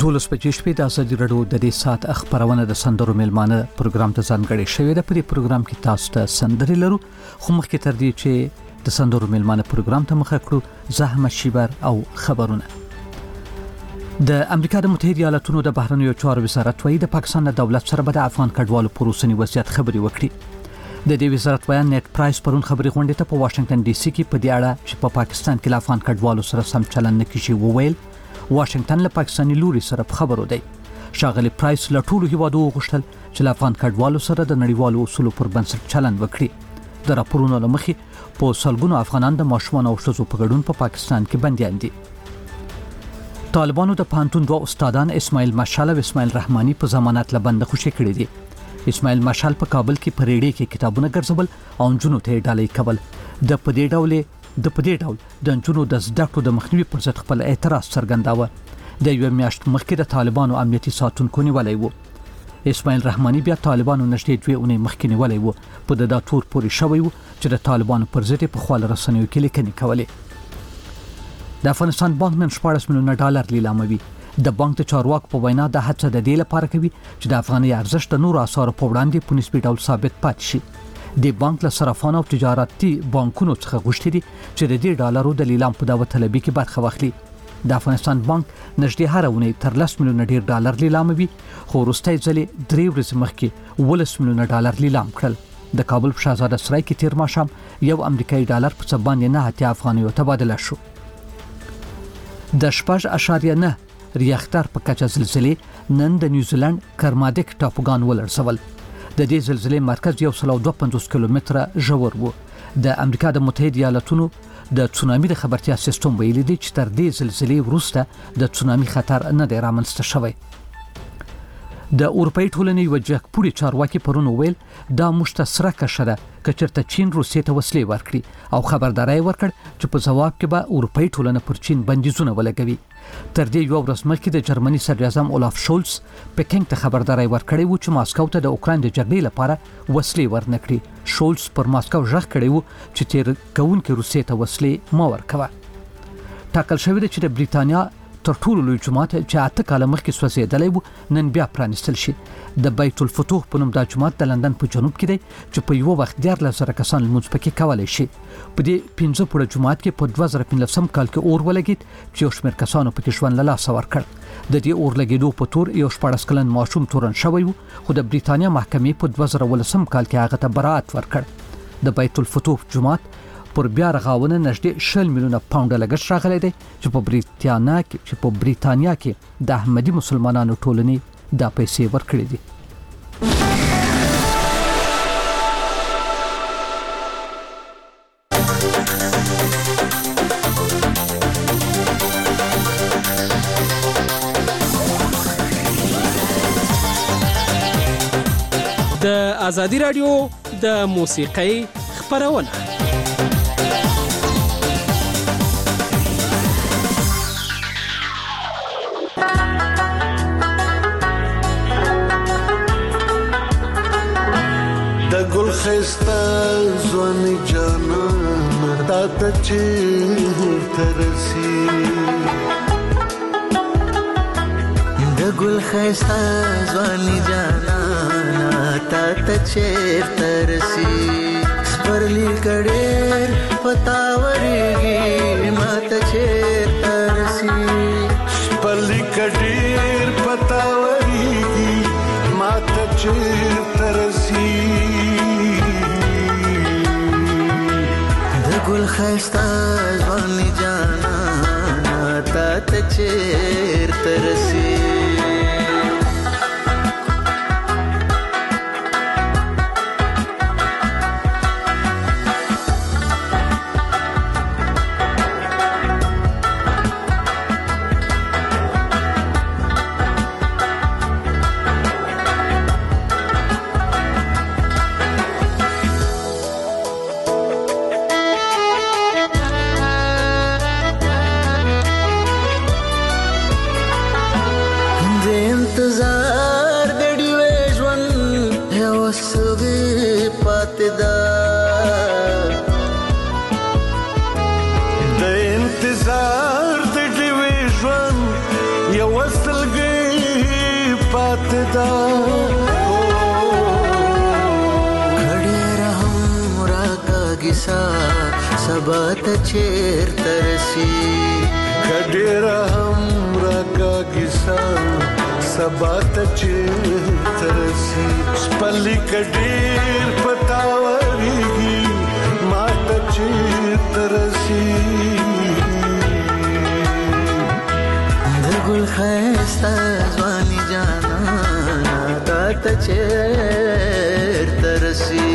12 بجې شپې د ازادي راډیو د دې سات خبرونه د سندرو میلمانه پروګرام ته ځانګړی شوی د پرې پروګرام کې تاسو ته سندري لرو خو مخکې تر دې چې د سندرو میلمانه پروګرام ته مخه کړو زحمت شیبر او خبرونه د امریکا د متحده ایالاتونو د بهرنیو چارو وزارت وايي د پاکستان دولت سره به د افغان کډوالو پروسنی وضعیت خبري وکړي د دې وزارت بیان نیټ پرایس پرون خبري غونډه ته په واشنگټن ډي سي کې په دې اړه چې په پاکستان کې افغان کډوالو سره سم چلند نه کیږي وویل واشنگټن له پاکستاني لوري سره په خبرو دی شاغلي پرایس له ټولو هیوادو غوښتل چې له افغان کډوالو سره د نړیوالو اصولو پر بنسټ چلند وکړي د راپورونو لمخې په سلګونو افغانان د ماشومان او ښځو په ګډون په پاکستان کې بنديان دي طالبانو د پانتون دوه استادان اسماعیل مشال او اسماعیل رحماني په ضمانت له بند خوشي کړي دي اسماعیل مشال په کابل کې په ریډي کې کتابونه ګرځول او جنونو ته ډالۍ کول د پدې ډول د انجونو د زده کړو د مخنیوي پر ضد خپل اعتراض څرګنداوه د یو میاشت مخکې د طالبانو امنیتي ساتونکو نیولای وو اسماعیل رحماني بیا طالبانو نشټې دوی اونۍ مخکې نیولای وو په د داتور پورې شوی وو چې د طالبانو پر ضد په خپل رسنیو کې لیکنې کولې د افغانستان بانک نن 14 میلیونه ډالر لیلاموي د بانک د چارواکو په وینا د هڅه د دې لپاره کوي چې د افغاني ارزښت د نور اثار په وړاندې په نسبي ډول ثابت پاتې شي د بانک له صرافان او تجارتي بانکونو څخه غوښتي دي چې د دې ډالرو د لیلام په دعوت طلبي کې برخه واخلي د افغانستان بانک نږدې هر ونې تر 10 میلیونه ډیر ډالر لیلاموي خو وروستۍ ځلې 3 ورځې مخکې 10 میلیونه ډالر لیلام کړل د کابل په شاهزاده سرای کې تیر ماښام یو امریکایي ډالر په څه باندې 9 افغانیو تبادله شو د 4.9 ریاختر په کچه زلزلې نن د نیوزیلند کرمادک ټاپوګان ولړزول د دې زلزلې مرکز 152 کیلومتره ژور وو د امریکا د متحده ایالاتونو د تسونامي د خبرتیا سیستم ویلي دی چې تر دې زلزلې وروسته د تسونامي خطر نه دی رامنځته شوی د اروپאי ټولنې وجهپوري چارواکي پرون ویل دا مشتسره کشره کچرته چین روسیې ته وسلې ورکړي او خبرداري ورکړ چې په جواب کې به اروپאי ټولنه پر چین بندیزونه ولګوي تر دې یو ورځ مخکې د جرمني صدر اعظم اولاف شولز پکینګ ته خبرداري ورکړی و چې ماسکو ته د اوکران د جګړې لپاره وسلې ورنکړي شولز پر ماسکو ژغ کړی و چې تیر کونکي روسیې ته وسلې مو ورکوي ټاکل شوی دی چې د بریتانیا تر ټولو لوی جماعت چې 8 کاله مخکې سوځېدلی و نن بیا پرانستل شي د بیت الفتوح په نوم د جماعت د لندن په جنوب کې دی چې په یو وخت 14,000 کسان لمونځ پکې کولای شي په دې 15 پوره جماعت کې په 2015 کال کې اور ولګید چې یو شمېر کسانو پکې ژوند له لاسه ورکړ د دې اور لګیدو په تور یو 14 کلن ماشوم تورن شوی و خو د بریتانیا محکمې په 2019 کال کې هغه ته براءت ورکړ د بیت الفتوح جماعت پر بیا رغاونه نږدې 10 میلیونه پاونډ لګښت راغلی دی چې په بریتانیا کې د احمدي مسلمانانو ټولنې دا پیسې ورکړي دي د ازادي راډیو د موسیقۍ خبرونه ګل خسته ځواني جانان تا ته چیرته رسي د ګل خسته ځواني جانان تا ته چیرته رسي سپرلی کډېر پتاورېږي ما ته چیرته رسي سپرلی کډېر پتاورېږي ما ته چیرته رسي ګل خسته ځواني جانا تا ته چیرته رسي د انتظار د ډیوې ژوند یو سلګي رات دا کھڑے رہم راکا گسا سبا ته چیرته رسی کھڑے رہم راکا گسا سبا ته چیرته رسی سپلی کډیر پتاوریږي ما ته چیرته رسی ګل خستا ځواني جانا تا ته چیرته رسی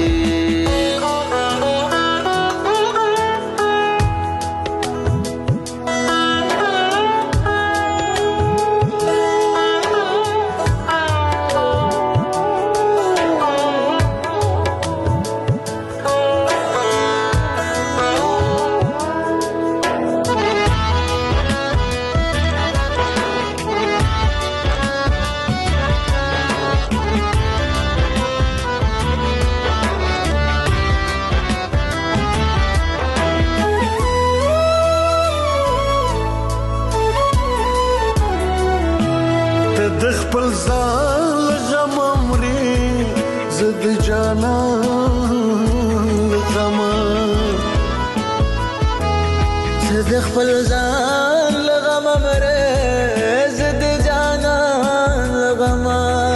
خپل ځان غم امري زد جانا غم زد خپل ځان غم امري زد جانا غم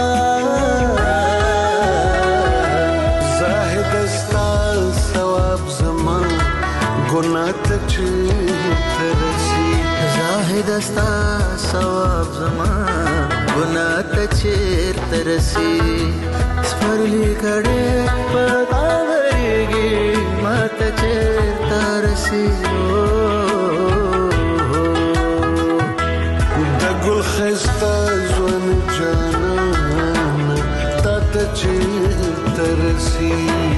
زاهد استا ثواب زمان ګناه ته چرسي زاهد استا ثواب زمان ګناه ته چیرته رسی سپرلی کړه پتاوریږي ما ته چیرته رسی د ګل خستا ځوان جانان تا ته چیرته رسی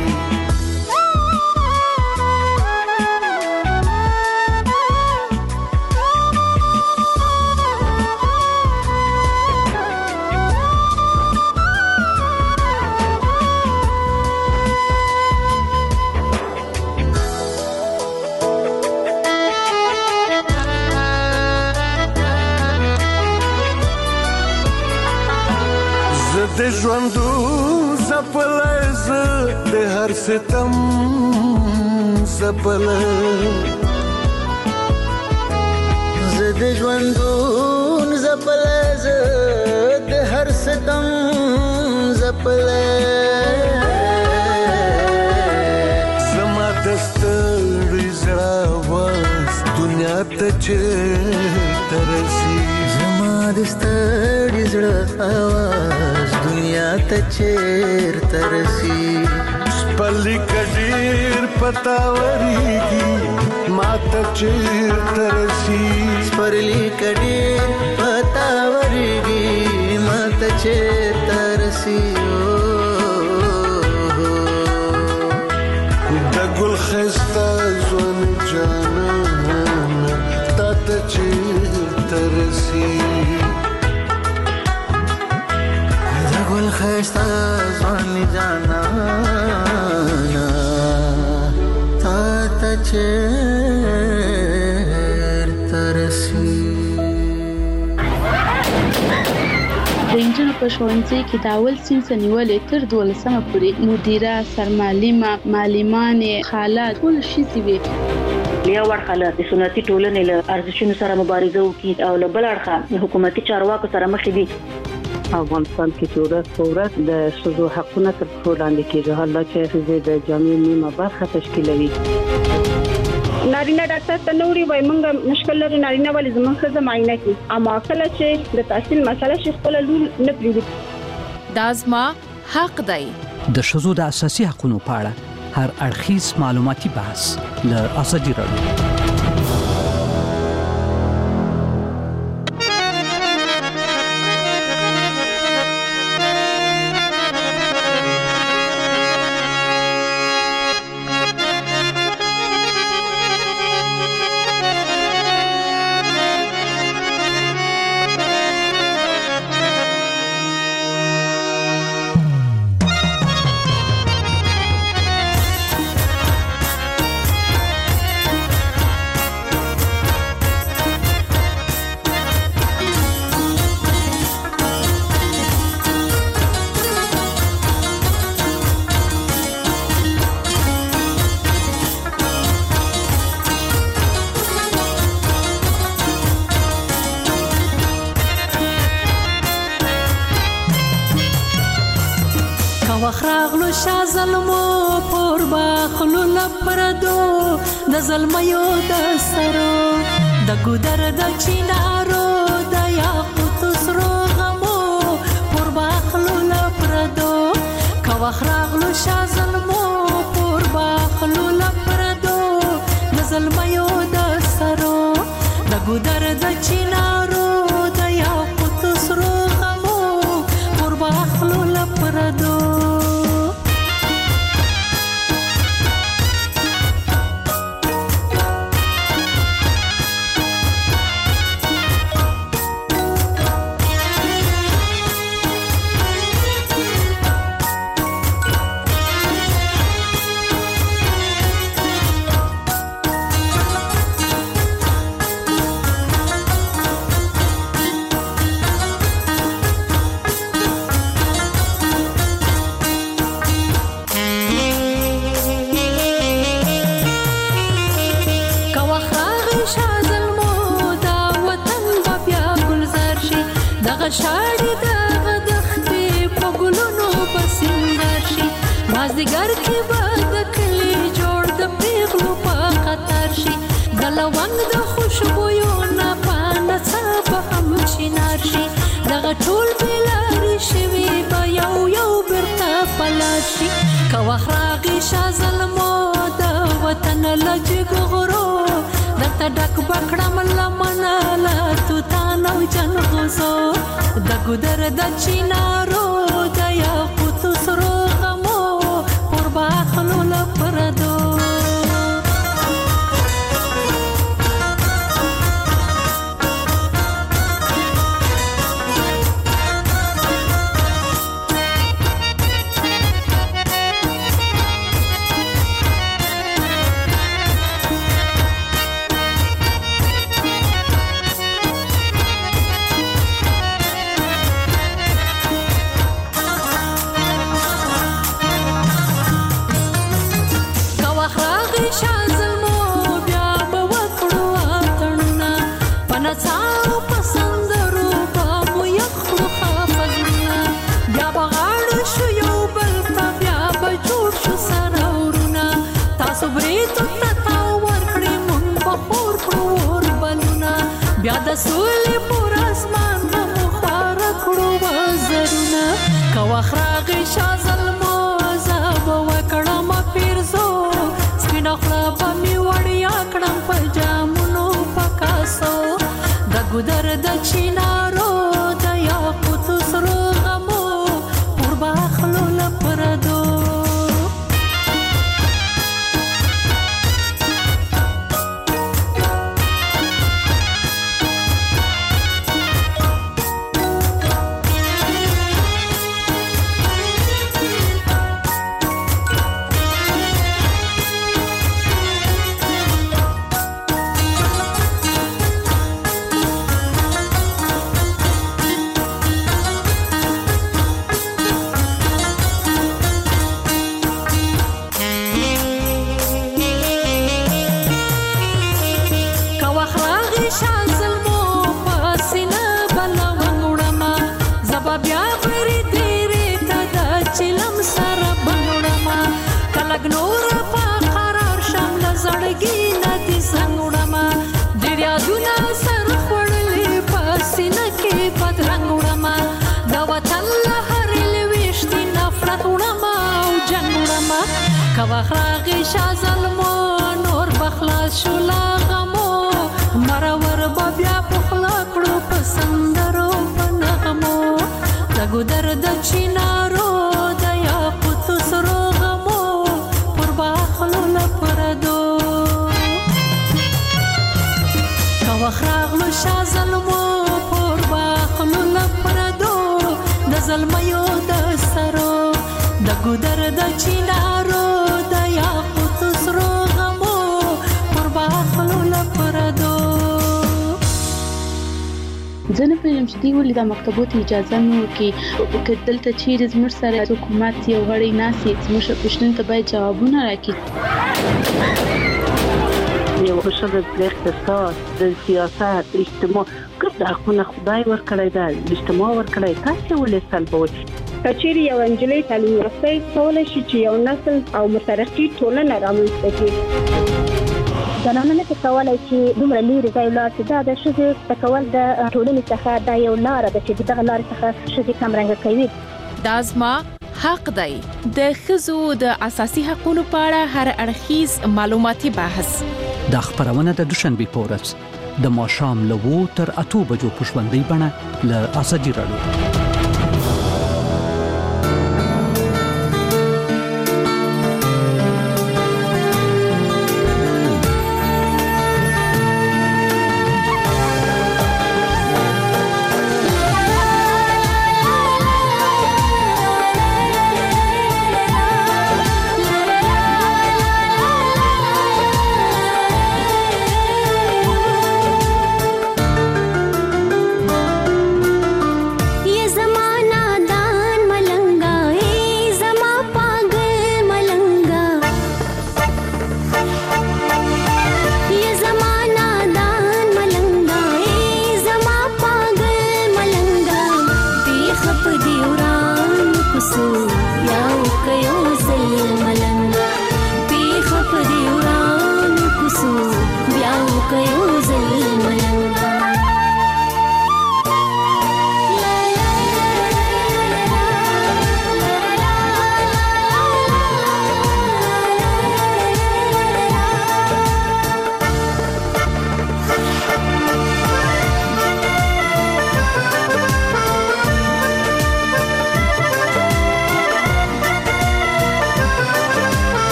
د ژوندو زپلز د هر ستم زپل ز د ژوندو زپلز د هر ستم زپل زما دستړي زړه واس دنیا ته چیرته رسی زما دستړي زړه واس دنیا ته چیرته رسی سپلی کډیر پتاوریږي ما ته چیرته رسی سپلی کډیر پتاوریږي ما ته چیرته رسی د ګل خستا ځوان جانان تا ته چیرته رسی ګل خستا ځواني جانا تا ته چیرته رسی د انجنونو په ښوونځي کې د اول صنف نیولې تر 12مه پورې مدیره سرمعلمه معلمانې خاله ټول ښځې وي یو ورخاله د سنتي ټولنې له ارزښتونو سره مبارزه وکړي او له بل اړخه حکومتي چارواکو سره مخ دي افغانستان کې چې ورځ د ښځو حقونه تر پښو لاندې کېږي حالا چې ښځې د جامعې نیمه برخه تشکیلوي نارینه ډاکټر ته نوري وای مونږ مشکل لري نارینه ولې زموږ ښځه معاینه کوي اما کله چې د تحصیل مسله شي خپل لور نه پریږدي دا زما حق دی د ښځو د اساسي حقوقو په اړه هر اړخیز معلوماتي بحث له ازادي راډیو راغلو شا ظلمو پور باخلو لپردو د ظلمیو د سرو د ګودر د چینارو د یاقوت سرو غمو پور باخلو لپردو کوخ راغلو شا ظلمو پور باخلو لپردو د ظلمیو د سرو د ګودر د چینارو د یاقوت سرو غمو پور باخلو لپردو شاړې دغه دښتې په ګلونو په سینګار شي مازدیګر کې به د کلي جوړ د پیغلو په قطار شي د لونګ د خوشبویو نه په نڅا به هم چینار شي دغه ټول بېلارې شوي به یو یو بېرته په لار شي که وخت راغی شا ظلمو د وطن له جګو غرو درته ډک به کړم لمنه له توتان او جلغوزو د ګودر د چینارو د یاقوتو سرو غمو پور باخلو لپردو بیا د سولې پر اسمان به مو خواره کړو وزرونه که وخت راغی شا ظلمو زه به وکړم پیرزو سپینه خوله به مې وړیا کړم په جامونو په کاسو د ګودر د چینارو د یاقوتو سرو غمو پور باخلو لپردو کوخ راغی شا ظلمو نور بخلاص شو لا غمو مرور به بیا پخلا کړو په سندرو په نغمو د ګودر د چینارو د یاقوتو سرو غمو پر باخلو لپردو کوخ راغلو شا ظلمو پر باخلو لپردو د ظلمیو د سرو د ګودر د چینارو د یاقوتو سرو غمو پر باخلو لپردو زه نه پوهېږم چې دوی ولې دا مکتبو ته اجازه نه ورکوي که دلته چیرې زموږ سره حکومت یو غړی ناست وي زموږ پوښتنو ته باید جوابونه راکړي یو ښځه د اقتصاد د سیاست اجتماع ګډ حقونه خدای ورکړی ده اجتماع ورکړی تاسې ولې سلبوئ کچېری یو انجلۍ تعلیم یافته کولای شي چې یو نسل او مترقي ټولنه رامنځته کړي. زنانه څه کولای شي دومره لري ځای لاړ چې دا د ښځې تکول د ټولنې څخه دا یو لار ده چې دغه لار څخه ښځې کمرنګه کوي. دا زما حق دی. د ښځو د اساسي حقوقو په اړه هر اړخیز معلوماتي بحث. دا خبرونه د دوشنبه په ورځ د ماښام له 2 تر 8 بجو په ژوندۍ بڼه له ازادي راډیو.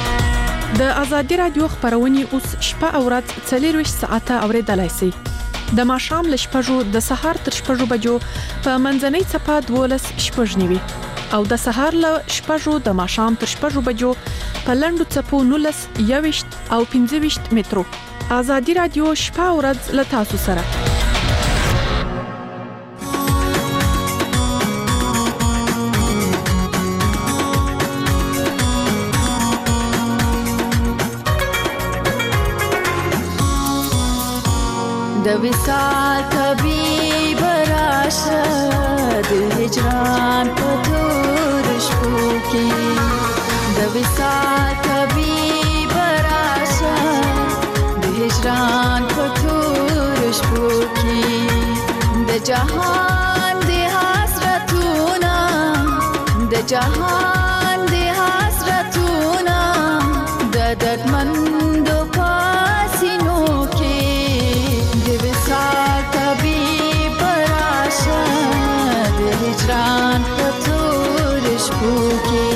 د ازادي رادیو خبرونه اوس شپه او ورځ 24 ساعته اوریدلای شئ. د ماښام ل 6 د سهار تر 6 بجو په منځنۍ څپه 12 شپږ نیوي او د سهار ل 6 د ماښام تر 6 بجو په لندو څپو 19 21 او 25 مترو. آزادي رادیو شپه او ورځ له تاسو سره. د وصال طبيب راشه د هجران په تور شپو کې د وصال طبيب راشه د هجران په تور شپو کې د جهان د حسرتونه د جهان د حسرتونه د دردمندو پاسینو کې هجران په تور شپو کې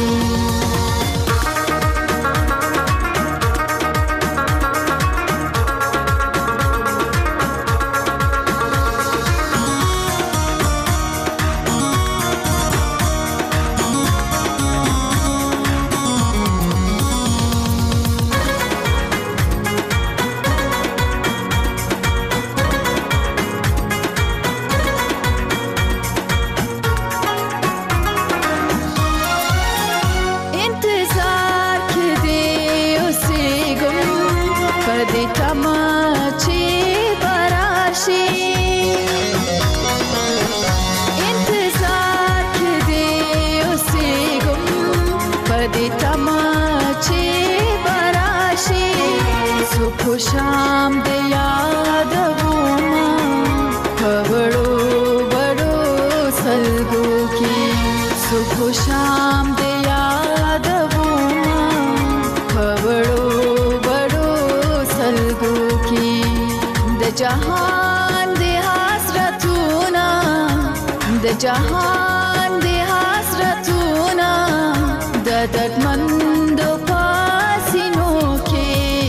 شام د یاد وما بڑو بڑو سلگو کی صبح شام د یاد وما بڑو بڑو سلگو کی د جهان د حسرتونه د جهان د حسرتونه د دردمندو پاسینو کې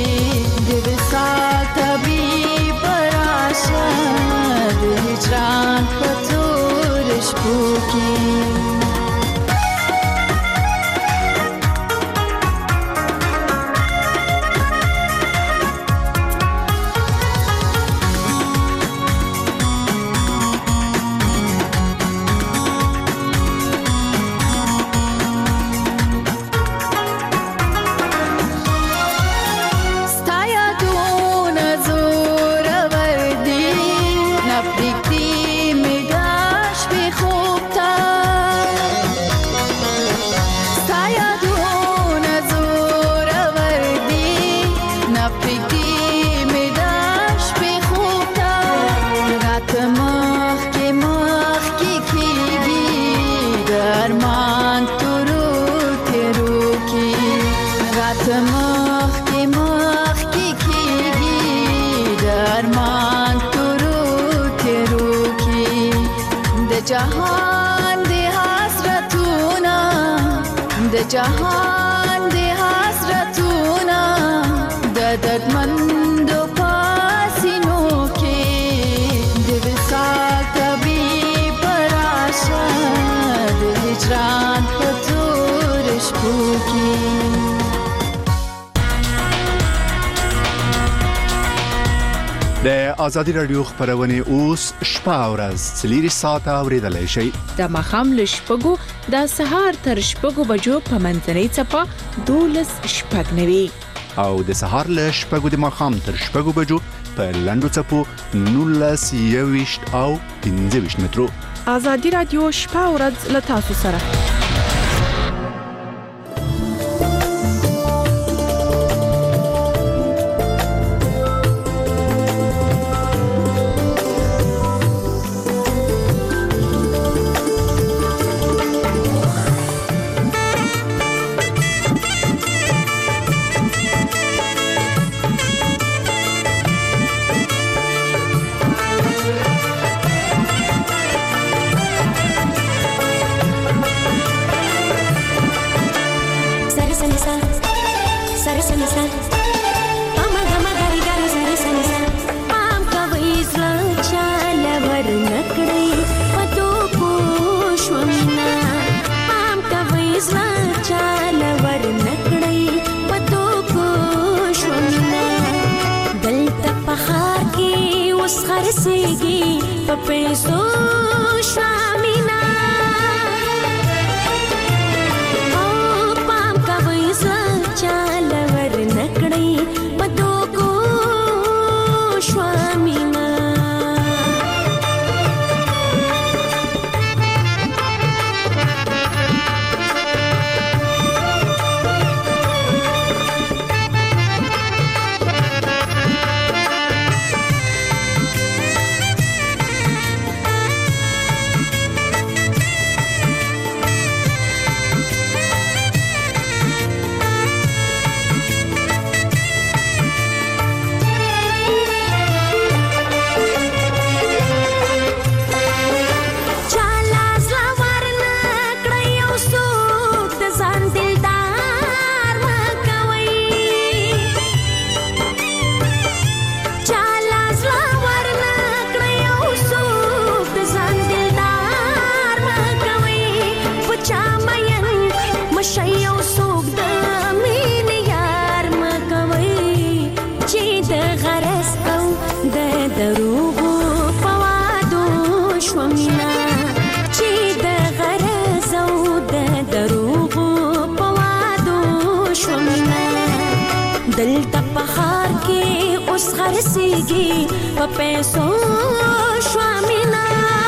طبيب راشه د هجران په تور شپو کې जहान दे हसरतूना द जहान दे हसरतूना द दर्दमंदो पासिनो के दिवसा कभी पराशा द हिजरान पतूर शपू की د آزادي رادیو خبرونه اوس شپه او ورځ 3 ساعته اوریدلای شئ. د مخام ل شپږو د سهار تر شپږو بجو په منځنۍ څپه 12 شپږ نوي او د سهار ل شپږو د مخام تر شپږو بجو په لندو څپو 19 21 او 25 مترو. آزادي رادیو شپه او ورځ له تاسو سره. پخار کې اوس خرڅېږي په پیسو شامینا او پام کوي ځان چاله ور نکړي په دوکو شامینا دلته پخار کې اوس خرڅېږي په پیسو شوامینا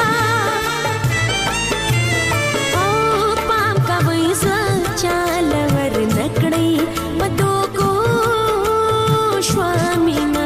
او پام کوي ځان چاله ور نکړي په دوکو شوامینا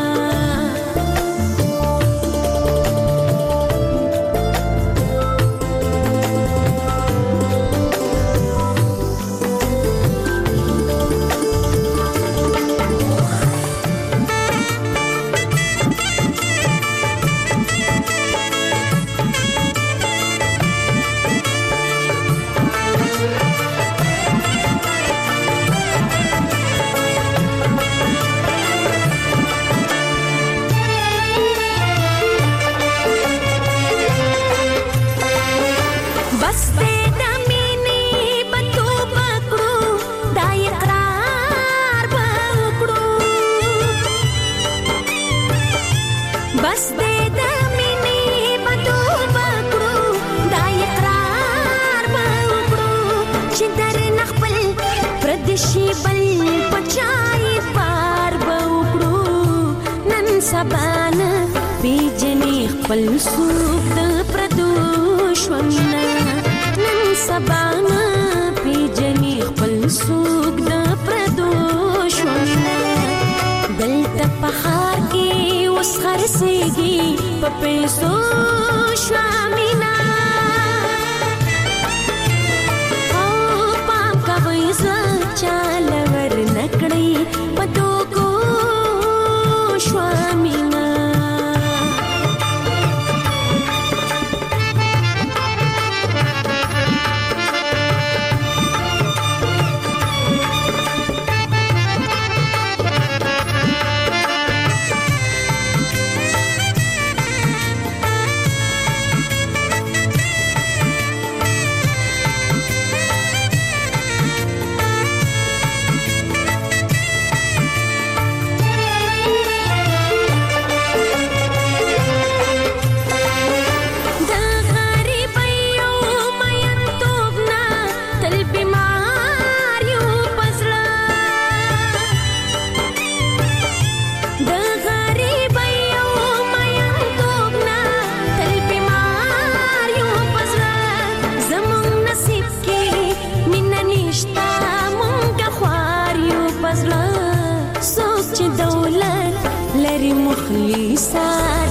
شي بل پچای پار بوکړو نن سبانا بیجنې خپل سوق د پردوشونه نن سبانا بیجنې خپل سوق د پردوشونه دلته پخار کې اوس خرڅېږي په پیسو شوامینا چاله ور نکړي په دوکو شوامینا مخلصان